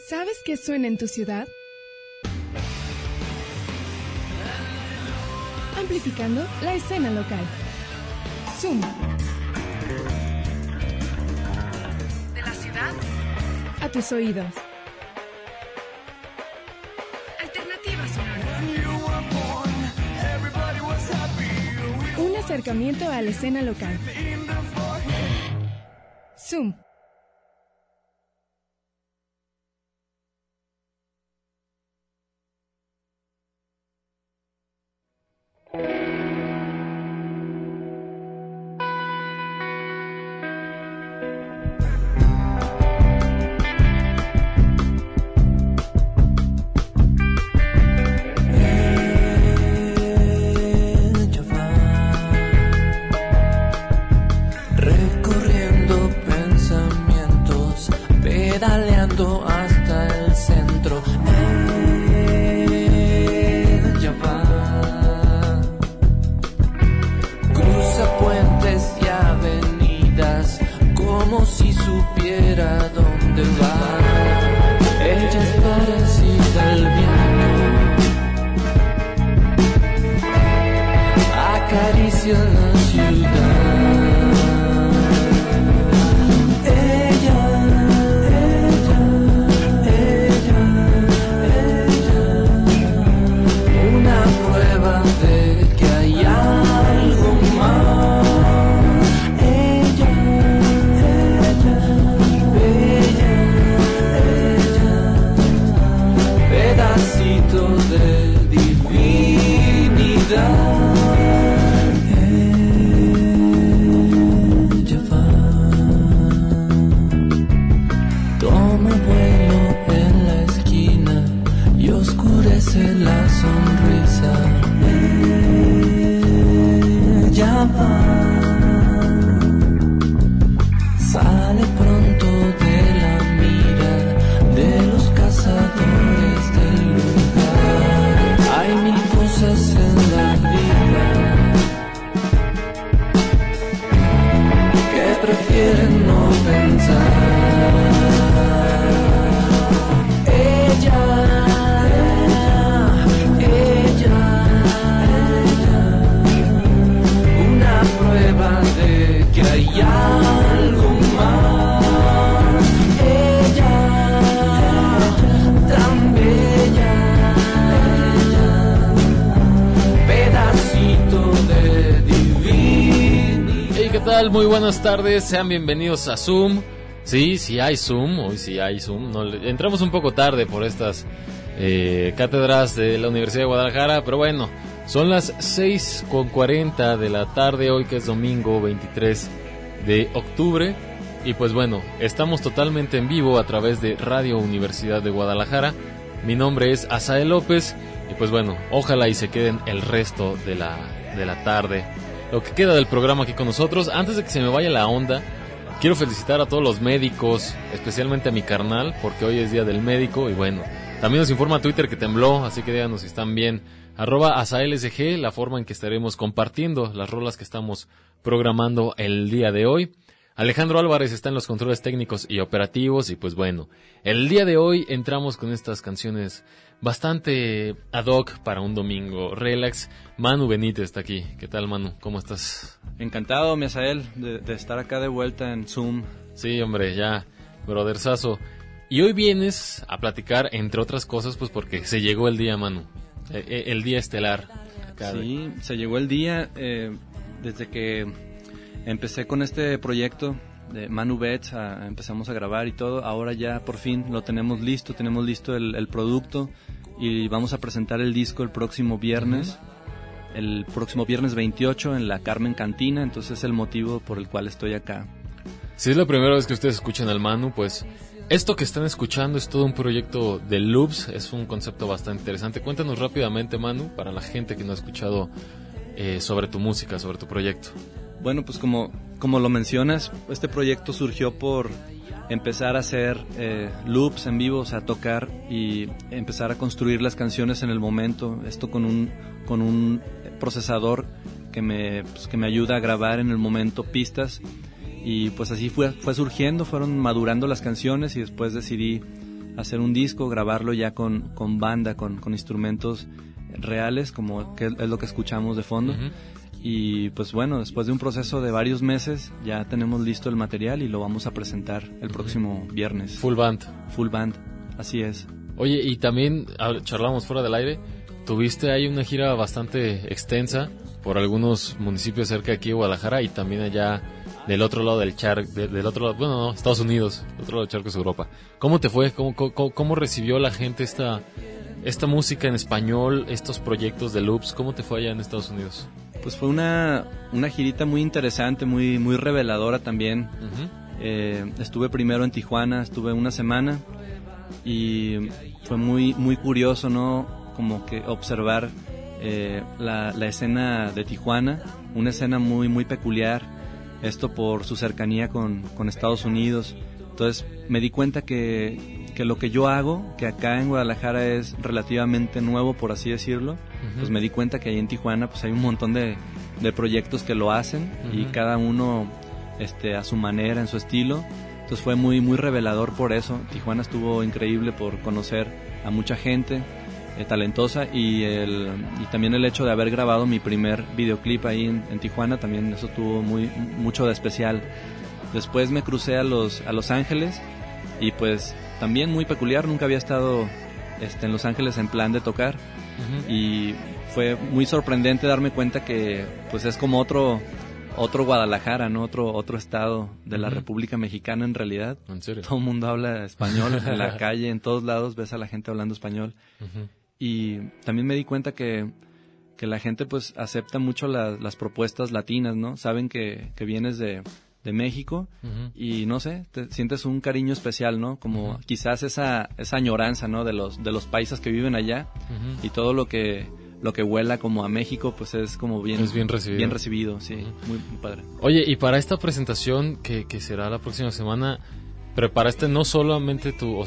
¿Sabes qué suena en tu ciudad? Amplificando la escena local. Zoom. De la ciudad a tus oídos. Alternativa sonora. Un acercamiento a la escena local. Zoom. Pedaleando hasta el centro, ella va. Cruza puentes y avenidas como si supiera dónde va. Ella es parecida al viento, acaricia la ciudad. La sonrisa, ella va, sale pronto de la mira de los cazadores del lugar. Hay mil cosas en la vida que prefieren no pensar. De que hay algo más, ella tan bella, pedacito de divinidad. Hey, ¿qué tal? Muy buenas tardes, sean bienvenidos a Zoom. Sí hay Zoom, hoy sí hay Zoom. Entramos un poco tarde por estas cátedras de la Universidad de Guadalajara, pero bueno. Son las 6:40 de la tarde, hoy que es domingo 23 de octubre. Y pues bueno, estamos totalmente en vivo a través de Radio Universidad de Guadalajara. Mi nombre es Asael López. Y pues bueno, ojalá y se queden el resto de la tarde, lo que queda del programa aquí con nosotros. Antes de que se me vaya la onda, quiero felicitar a todos los médicos, especialmente a mi carnal, porque hoy es día del médico. Y bueno, también nos informa Twitter que tembló, así que díganos si están bien. @AsaelSG, la forma en que estaremos compartiendo las rolas que estamos programando el día de hoy. Alejandro Álvarez está en los controles técnicos y operativos. Y pues bueno, el día de hoy entramos con estas canciones bastante ad hoc para un domingo relax. Manu Benítez está aquí. ¿Qué tal, Manu? ¿Cómo estás? Encantado, mi Asael, de estar acá de vuelta en Zoom. Sí, hombre, ya, brotherzazo. Y hoy vienes a platicar, entre otras cosas, pues porque se llegó el día, Manu. El día estelar. Sí, se llegó el día desde que empecé con este proyecto de Manu Betts, empezamos a grabar y todo. Ahora ya por fin lo tenemos listo el producto y vamos a presentar el disco el próximo viernes. El próximo viernes 28 en la Carmen Cantina, entonces es el motivo por el cual estoy acá. Si es la primera vez que ustedes escuchan al Manu, pues esto que están escuchando es todo un proyecto de loops, es un concepto bastante interesante. Cuéntanos rápidamente, Manu, para la gente que no ha escuchado sobre tu música, sobre tu proyecto. Bueno, pues como lo mencionas, este proyecto surgió por empezar a hacer loops en vivo, o sea, tocar y empezar a construir las canciones en el momento. Esto con un procesador que me ayuda a grabar en el momento pistas. Y pues así fue surgiendo, fueron madurando las canciones y después decidí hacer un disco, grabarlo ya con banda, con instrumentos reales, como que es lo que escuchamos de fondo. Ujú. Y pues bueno, después de un proceso de varios meses ya tenemos listo el material y lo vamos a presentar el próximo viernes. Full band. Full band, así es. Oye, y también charlamos fuera del aire, tuviste ahí una gira bastante extensa por algunos municipios cerca de aquí de Guadalajara y también allá del otro lado del charco, del otro lado, bueno, no, Estados Unidos, del otro lado del charco es Europa. ¿Cómo te fue? ¿Cómo recibió la gente esta música en español, estos proyectos de loops? ¿Cómo te fue allá en Estados Unidos? Pues fue una girita muy interesante, muy reveladora también. Uh-huh. Estuve primero en Tijuana, estuve una semana y fue muy curioso, ¿no? Como que observar la escena de Tijuana, una escena muy peculiar, esto por su cercanía con Estados Unidos. Entonces me di cuenta que lo que yo hago, que acá en Guadalajara es relativamente nuevo, por así decirlo, uh-huh. Pues me di cuenta que ahí en Tijuana pues hay un montón de proyectos que lo hacen, uh-huh. Y cada uno a su manera, en su estilo. Entonces fue muy revelador por eso. Tijuana estuvo increíble por conocer a mucha gente talentosa y también el hecho de haber grabado mi primer videoclip ahí en Tijuana, también eso tuvo mucho de especial. Después me crucé a Los Ángeles y pues también muy peculiar, nunca había estado en Los Ángeles en plan de tocar, uh-huh. Y fue muy sorprendente darme cuenta que pues es como otro Guadalajara, ¿no? Otro estado de la uh-huh. República Mexicana en realidad. ¿En serio? Todo el mundo habla español en la calle, en todos lados ves a la gente hablando español. Uh-huh. Y también me di cuenta que la gente pues acepta mucho las propuestas latinas, ¿no? Saben que vienes de México, uh-huh. Y no sé, te sientes un cariño especial, ¿no? Como uh-huh. Quizás esa añoranza, ¿no? De los paisas que viven allá, uh-huh. Y todo lo que huela como a México, pues es como bien recibido. Bien recibido, sí, uh-huh. muy padre. Oye, y para esta presentación que será la próxima semana, preparaste no solamente tu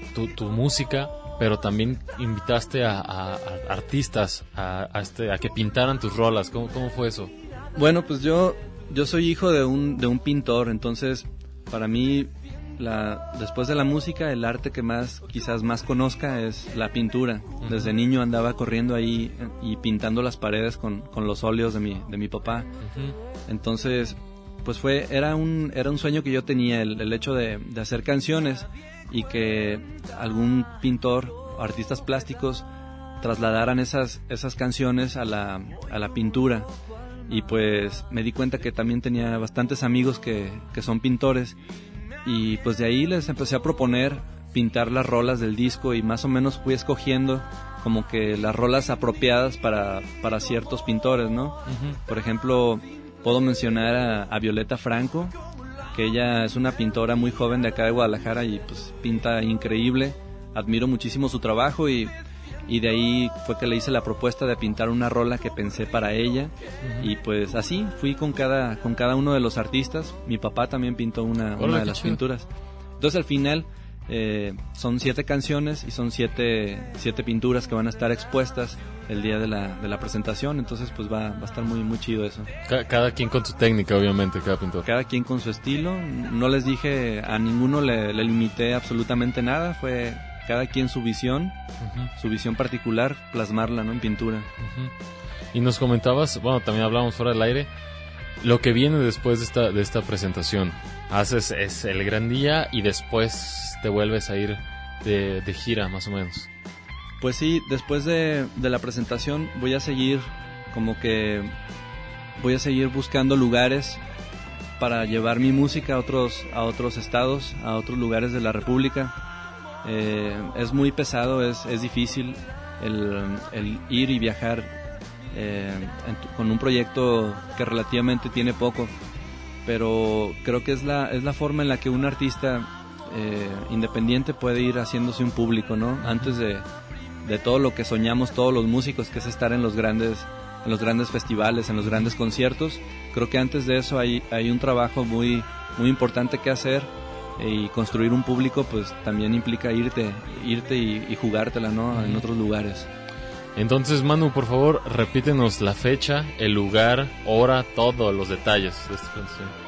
música, pero también invitaste a artistas a que pintaran tus rolas. ¿Cómo fue eso? Bueno, pues yo soy hijo de un pintor, entonces para mí después de la música el arte que quizás más conozca es la pintura. Uh-huh. Desde niño andaba corriendo ahí y pintando las paredes con los óleos de mi papá. Uh-huh. Entonces pues era un sueño que yo tenía, el hecho de hacer canciones y que algún pintor o artistas plásticos trasladaran esas canciones a la pintura. Y pues me di cuenta que también tenía bastantes amigos que son pintores y pues de ahí les empecé a proponer pintar las rolas del disco y más o menos fui escogiendo como que las rolas apropiadas para ciertos pintores, ¿no? Uh-huh. Por ejemplo, puedo mencionar a Violeta Franco, que ella es una pintora muy joven de acá de Guadalajara y pues pinta increíble, admiro muchísimo su trabajo y de ahí fue que le hice la propuesta de pintar una rola que pensé para ella. Uh-huh. Y pues así fui con cada uno de los artistas. Mi papá también pintó una de las pinturas. Entonces al final son 7 canciones y son 7 pinturas que van a estar expuestas el día de la presentación. Entonces pues va a estar muy chido eso. Cada quien con su técnica, obviamente, cada pintor. Cada quien con su estilo. No les dije, a ninguno le limité absolutamente nada. Fue cada quien su visión, uh-huh. Su visión particular, plasmarla, ¿no? En pintura. Uh-huh. Y nos comentabas, bueno, también hablamos fuera del aire, lo que viene después de esta presentación. Es el gran día y después te vuelves a ir de gira, más o menos. Pues sí, después de la presentación voy a seguir buscando lugares para llevar mi música a otros estados, a otros lugares de la República. Es muy pesado, es difícil el ir y viajar con un proyecto que relativamente tiene poco, pero creo que es la forma en la que un artista independiente puede ir haciéndose un público, ¿no? Antes de todo lo que soñamos todos los músicos, que es estar en los grandes festivales, en los grandes conciertos. Creo que antes de eso hay un trabajo muy importante que hacer. Y construir un público pues también implica irte y jugártela, ¿no? En otros lugares. Entonces, Manu, por favor, repítenos la fecha, el lugar, hora, todos los detalles de esta canción.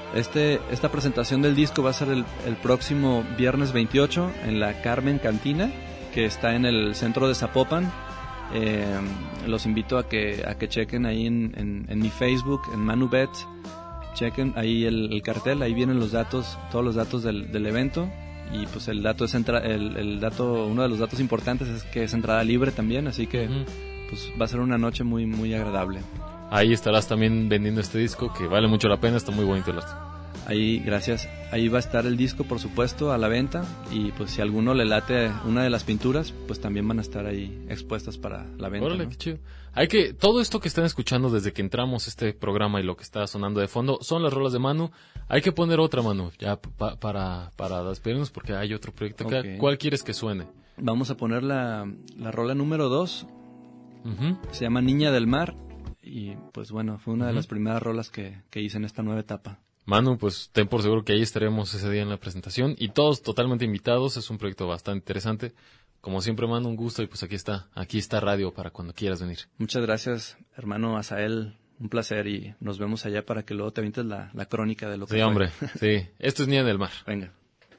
Esta presentación del disco va a ser el próximo viernes 28 en la Carmen Cantina, que está en el centro de Zapopan. Los invito a que chequen ahí en mi Facebook, en Manu Betts. Chequen ahí el cartel, ahí vienen los datos, todos los datos del evento. Y pues uno de los datos importantes es que es entrada libre también, así que pues va a ser una noche muy, muy agradable. Ahí estarás también vendiendo este disco, que vale mucho la pena, está muy bonito el arte. Ahí, gracias. Ahí va a estar el disco, por supuesto, a la venta. Y pues si a alguno le late una de las pinturas, pues también van a estar ahí expuestas para la venta. Órale, ¿no? qué chido. Todo esto que están escuchando desde que entramos a este programa y lo que está sonando de fondo son las rolas de Manu. Hay que poner otra, Manu, ya para despedirnos, porque hay otro proyecto acá. Okay. ¿Cuál quieres que suene? Vamos a poner la rola número 2. Uh-huh. Se llama Niña del Mar. Y pues bueno, fue una de las primeras rolas que hice en esta nueva etapa. Manu, pues ten por seguro que ahí estaremos ese día en la presentación y todos totalmente invitados. Es un proyecto bastante interesante. Como siempre, Manu, un gusto y pues aquí está radio para cuando quieras venir. Muchas gracias, hermano Azael. Un placer y nos vemos allá para que luego te avientes la crónica de lo que Sí, fue. hombre, sí. Esto es Niña del Mar. Venga.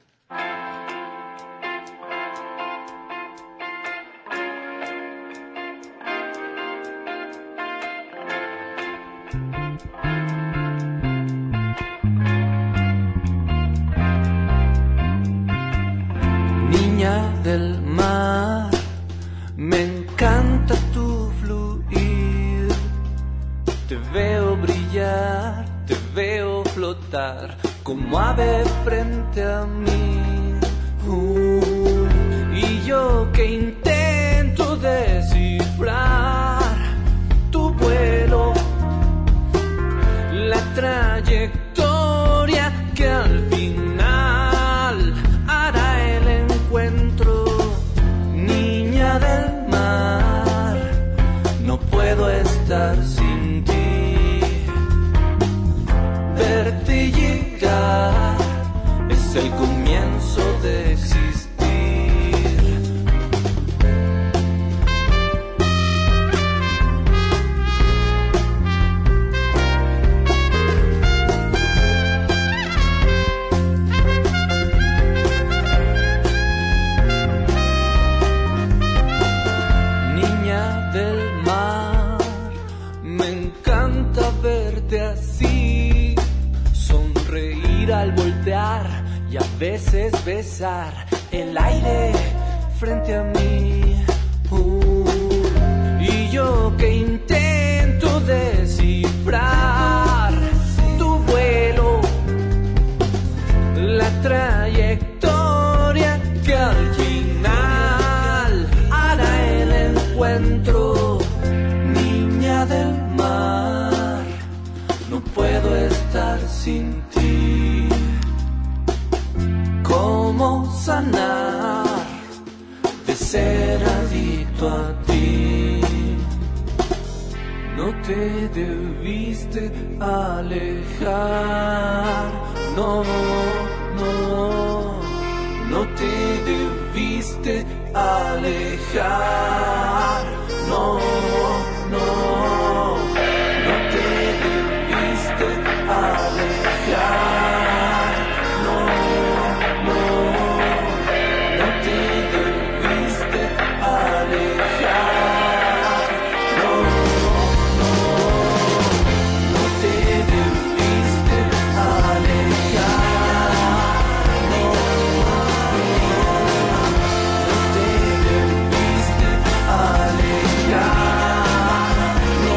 Del mar, me encanta tu fluir, te veo brillar, te veo flotar como ave frente a mí, y yo que intento descifrar tu vuelo, la trayectoria que al final hará el encuentro. Niña del mar, no puedo estar sin ti. Verte llegar es el comienzo de existir. Así, sonreír al voltear y a veces besar el aire frente a mí. Y yo que intento descifrar tu vuelo, la trayectoria que al final hará el encuentro. Niña del mar, no puedo estar sin ti. ¿Cómo sanar de ser adicto a ti? No te debiste alejar. No, no, no te debiste alejar. No, no. Alejar, no, no, no te debiste alejar, no, no, no te debiste alejar, no, no te debiste alejar, no.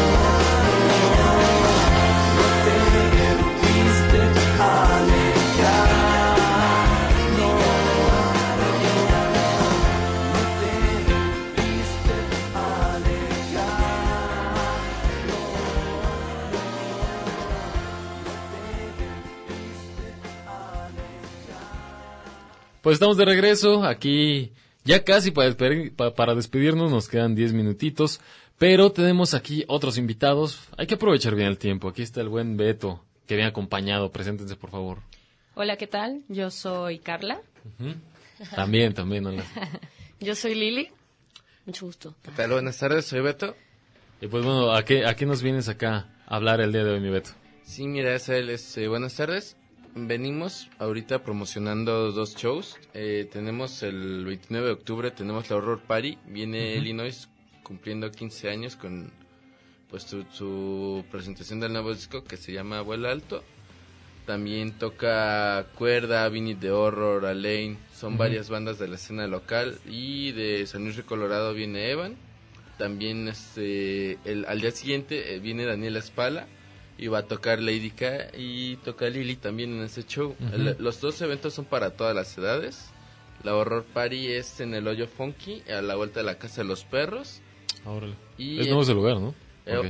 Pues estamos de regreso, aquí ya casi para despedirnos nos quedan 10 minutitos, pero tenemos aquí otros invitados, hay que aprovechar bien el tiempo, aquí está el buen Beto, que viene acompañado, preséntense por favor. Hola, ¿qué tal? Yo soy Carla. Uh-huh. También, hola. Yo soy Lili, mucho gusto. ¿Qué tal? Buenas tardes, soy Beto. Y pues bueno, ¿a qué nos vienes acá a hablar el día de hoy, mi Beto? Sí, mira, Azael, buenas tardes. Venimos ahorita promocionando 2 shows. Tenemos el 29 de octubre, tenemos la Horror Party. Viene Illinois cumpliendo 15 años con pues su presentación del nuevo disco que se llama Vuela Alto. También toca Cuerda, Vinny the Horror, Alain. Son varias bandas de la escena local. Y de San Luis Río Colorado viene Evan. También al día siguiente viene Daniela Espala. Y va a tocar Lady K y toca Lili también en ese show. Los 2 eventos son para todas las edades. La Horror Party es en el Hoyo Funky, a la vuelta de la Casa de los Perros. Órale. Y Es nuevo ese lugar, ¿no?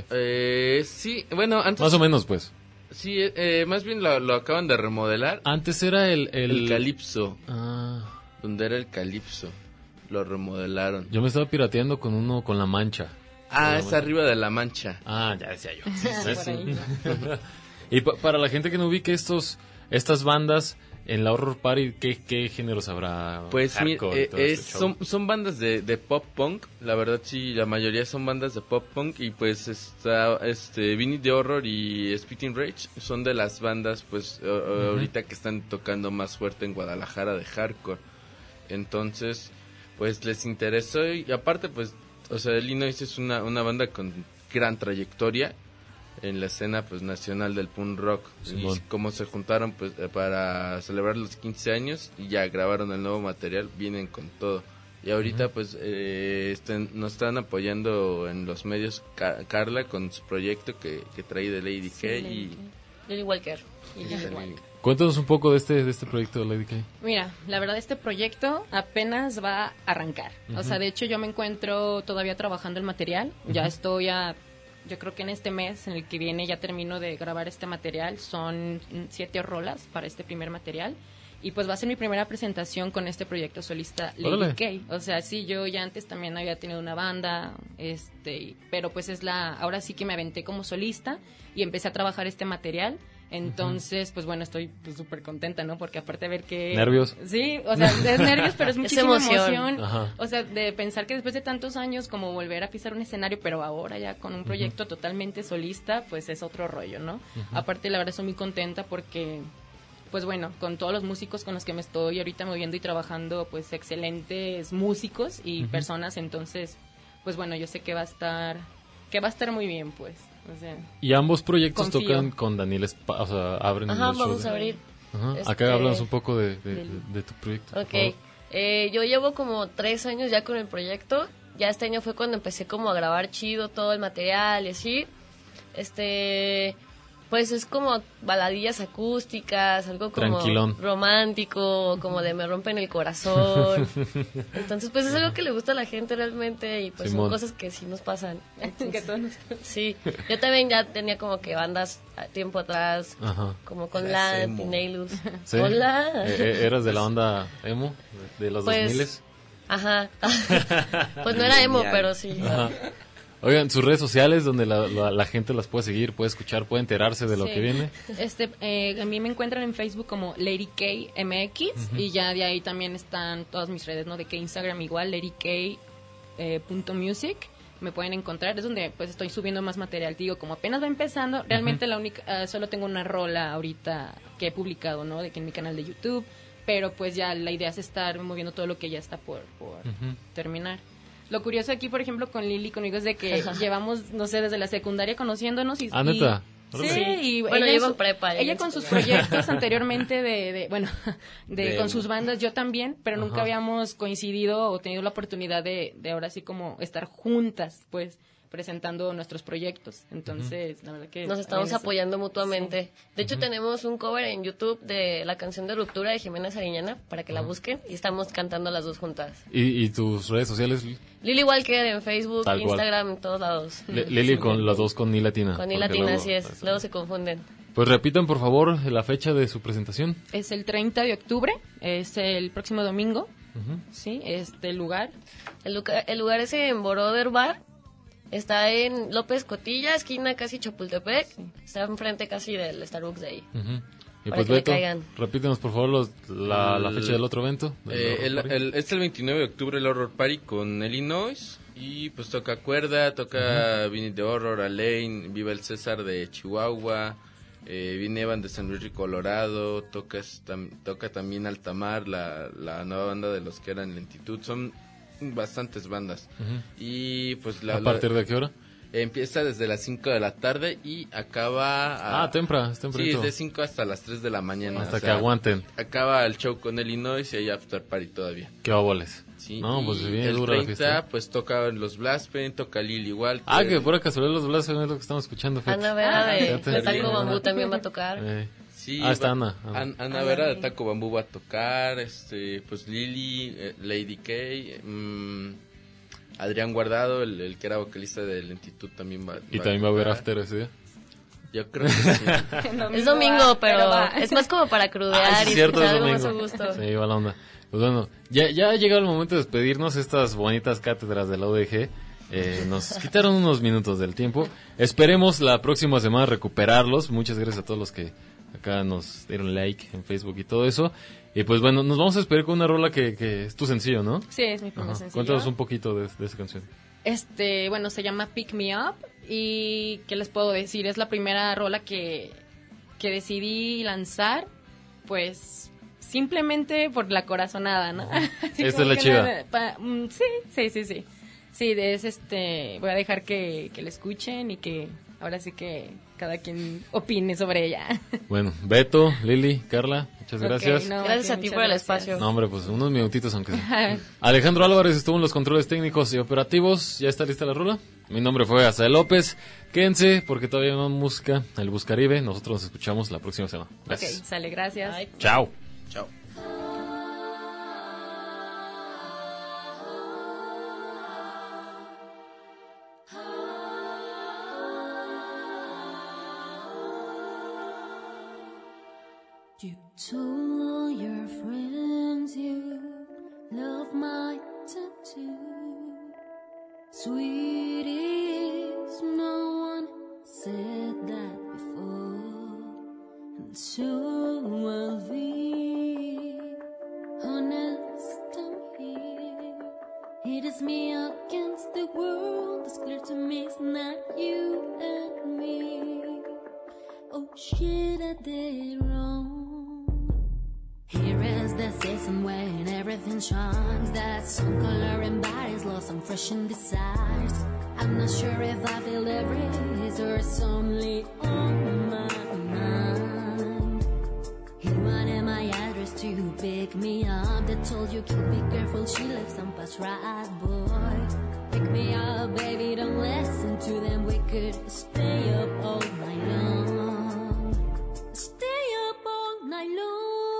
Sí, bueno, antes... Más o menos, pues. Sí, más bien lo acaban de remodelar. Antes era el Calipso, Ah, donde era el Calipso. Lo remodelaron. yo me estaba pirateando con uno con La Mancha. Es arriba de La Mancha. Ah, ya decía yo. Por ahí. Y para la gente que no ubique estas bandas en la Horror Party, ¿qué géneros habrá? Pues Hardcore y todo este show. son bandas de pop punk, la verdad sí, la mayoría son bandas de pop punk y pues está Vinny the Horror y Spitting Rage son de las bandas pues ahorita que están tocando más fuerte en Guadalajara de hardcore. Entonces, pues les interesó y aparte pues, o sea, Illinois es una banda con gran trayectoria en la escena pues nacional del punk rock. Simón. Y como se juntaron pues para celebrar los 15 años y ya grabaron el nuevo material, vienen con todo. Y ahorita pues nos están apoyando en los medios Carla con su proyecto que trae de Lady K y Lily Walker. Y Lily Walker. Cuéntanos un poco de este proyecto de Lady K. Mira, la verdad este proyecto apenas va a arrancar. O sea, de hecho yo me encuentro todavía trabajando el material. Ya estoy yo creo que en este mes, en el que viene, ya termino de grabar este material. Son 7 rolas para este primer material. Y pues va a ser mi primera presentación con este proyecto solista Lady Órale. K. O sea, sí, yo ya antes también había tenido una banda, pero pues ahora sí que me aventé como solista y empecé a trabajar este material. Entonces, pues bueno, estoy súper contenta, ¿no? Porque aparte de ver que... ¿Nervios? Sí, o sea, es nervios, pero es muchísima emoción. Ajá. O sea, de pensar que después de tantos años como volver a pisar un escenario, pero ahora ya con un proyecto totalmente solista, pues es otro rollo, ¿no? Aparte, la verdad, estoy muy contenta porque... Pues bueno, con todos los músicos con los que me estoy ahorita moviendo y trabajando, pues excelentes músicos y personas, entonces, pues bueno, yo sé que va a estar muy bien, pues. O sea, Y ambos proyectos Confío. tocan con Daniel o sea, abren Ajá, los shows. vamos a abrir. Ajá. Acá háblanos un poco de tu proyecto. por Ok, favor. yo llevo como 3 años ya con el proyecto. Ya este año fue cuando empecé como a grabar chido todo el material y así. Pues es como baladillas acústicas, algo como Tranquilón. romántico, como de me rompen el corazón. Entonces, pues es algo que le gusta a la gente realmente y pues Simón. son cosas que sí nos pasan. que todos nos- Sí, yo también ya tenía como que bandas a tiempo atrás, Ajá. como con Las la emo. Tinelus. ¿Sí? Hola. ¿Eras de la onda emo? ¿De los Pues, 2000s? Ajá. Pues no era emo, Genial. pero sí. Ajá. Oigan, sus redes sociales donde la gente las puede seguir, puede escuchar, puede enterarse de lo Sí. que viene. A mí me encuentran en Facebook como Lady K MX y ya de ahí también están todas mis redes, ¿no? De que Instagram igual, LadyK.music. Me pueden encontrar, es donde pues estoy subiendo más material. Digo, como apenas va empezando, realmente solo tengo una rola ahorita que he publicado, ¿no? De que en mi canal de YouTube, pero pues ya la idea es estar moviendo todo lo que ya está por terminar. Lo curioso aquí, por ejemplo, con Lili, conmigo, es de que llevamos, no sé, desde la secundaria conociéndonos y... Ah, ¿neta? Sí, Órale. y Bueno, ella, llevo en prepa, ella ella en con sus secundaria. proyectos anteriormente De con sus bandas, yo también, pero nunca Ajá. habíamos coincidido o tenido la oportunidad de ahora sí como estar juntas, pues, presentando nuestros proyectos. Entonces, la verdad que... Nos estamos también es- apoyando mutuamente. De hecho, tenemos un cover en YouTube de la canción de Ruptura de Jimena Sariñana, para que la busquen, y estamos cantando las dos juntas. ¿Y tus redes sociales? Lily Walker en Facebook, Tal cual. Instagram, en todos lados. Lili con las dos con Ni Latina. Con I porque latina, luego- así es. Luego se confunden. Pues repitan, por favor, la fecha de su presentación. Es el 30 de octubre, es el próximo domingo, ¿sí? El lugar. El lugar es en Boroder Bar. Está en López Cotilla, esquina casi Chapultepec. Está enfrente casi del Starbucks de ahí. Ujú. Y Para pues que le Beto, caigan. repítenos por favor la fecha del otro evento. del Horror Party. Es el 29 de octubre el Horror Party con Illinois y pues toca Cuerda, toca Vinny the Horror, Alain, Viva el César de Chihuahua, Viene Evan de San Luis Río Colorado, toca también Altamar, la nueva banda de los que eran Lentitud. Son bastantes bandas. Y pues ¿A partir de qué hora? Empieza desde las 5 de la tarde y acaba... temprano. Sí, es de 5 hasta las 3 de la mañana. Hasta que aguanten. Acaba el show con Illinois y hay after party todavía. ¿Qué boles? Sí, No, pues y bien el dura la 30 fiesta. pues toca los Blasphemy, toca Lil igual. Que por casualidad los Blasphemy es lo que estamos escuchando. fíjate. Ana Vera de fíjate. Taco Bambú también va a tocar. Sí, está Ana. Ana Vera de Taco Bambú va a tocar, pues Lili, Lady K, Adrián Guardado, el que era vocalista de Lentitud también va. Y también va a haber tocar. after ese día. Yo creo que sí. Es domingo, pero va. es más como para crudear sí, y cierto, es algo más a domingo. gusto. Sí, va la onda. Pues bueno, ya ha llegado el momento de despedirnos. Estas bonitas cátedras de la UDG nos quitaron unos minutos del tiempo. Esperemos la próxima semana recuperarlos. Muchas gracias a todos los que acá nos dieron like en Facebook y todo eso. Y pues bueno, nos vamos a despedir con una rola que es tu sencillo, ¿no? Sí, es mi primer Ajá. sencillo. Cuéntanos un poquito de esa canción. Bueno, se llama Pick Me Up. Y ¿qué les puedo decir? Es la primera rola que decidí lanzar, pues simplemente por la corazonada, ¿no? Así Esta como es la que chida. Sí, voy a dejar que la escuchen y que ahora sí que cada quien opine sobre ella. Bueno, Beto, Lili, Carla, muchas gracias. Gracias a ti por el espacio. No, hombre, pues unos minutitos aunque sea. Alejandro Álvarez estuvo en los controles técnicos y operativos. ¿Ya está lista la rola? Mi nombre fue Azael López. Quédense porque todavía no hay música. El Buscaribe. Nosotros nos escuchamos la próxima semana. Gracias. Ok, sale, gracias. Bye. Chao. Chao. You told all your friends you love my tattoo. Sweeties, no one said that before. And so I'll be honest, I'm here. It is me against the world. It's clear to me it's not you and me. Oh shit, I did wrong. Here is the season when everything shines. That some color and body's lost, some fresh in desires. I'm not sure if I feel the breeze or it's only on my mind. He wanted my address to pick me up. They told you keep be careful, she lives on Pass Right, boy. Pick me up, baby, don't listen to them. We could stay up all night long. Stay up all night long.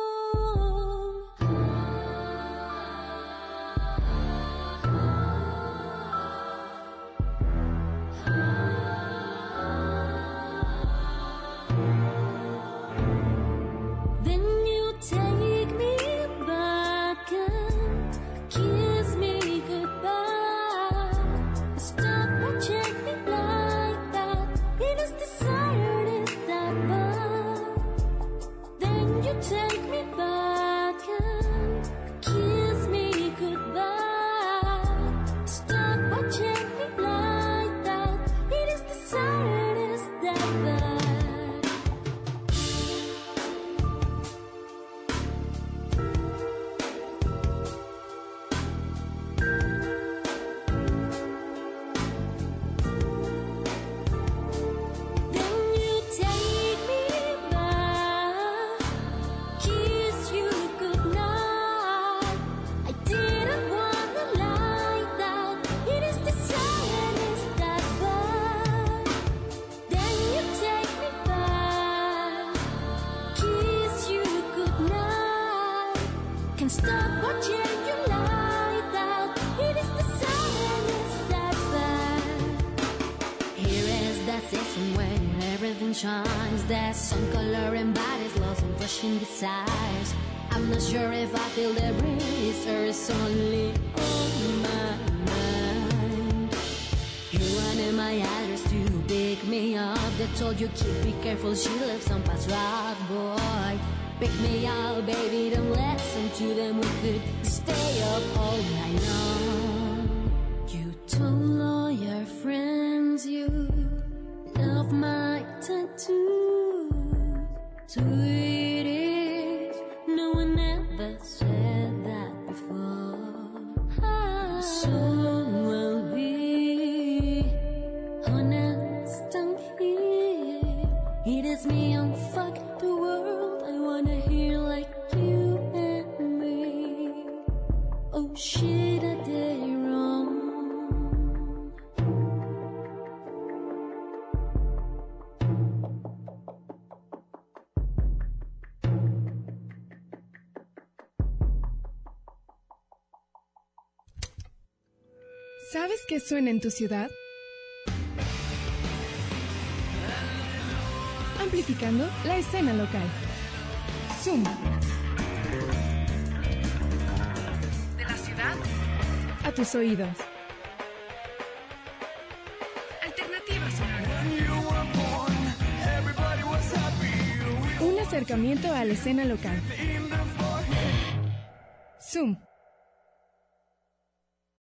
Then you take me back and kiss me goodbye. Stop watching me like that. It is desire, it is that bad. Then you take me back and kiss me goodbye. Stop watching me like that. It is desire, it is that bad. Then you take me back, kiss you goodnight. I didn't wanna like that. It is desire, it's that bad. Then you take me back, kiss you goodnight. Can't stop watching you like that. It is desire, it's that bad. Here is that season when everything shines. That some color and body's lost and pushing desires. I'm not sure if I feel the breeze or it's only on my mind. You wanted my address to pick me up. They told you keep be careful, she lives on Pass Rock, boy. Pick me up, baby, don't listen to them. We could stay up all night long. You told all your friends you love my tattoo. So I'll be honest and clear. It is me and fuck the world. I wanna hear like you and me. Oh shit, I did wrong. ¿Sabes qué suena en tu ciudad? Amplificando la escena local. Zoom. De la ciudad a tus oídos. Alternativa sonora. Un acercamiento a la escena local. Zoom.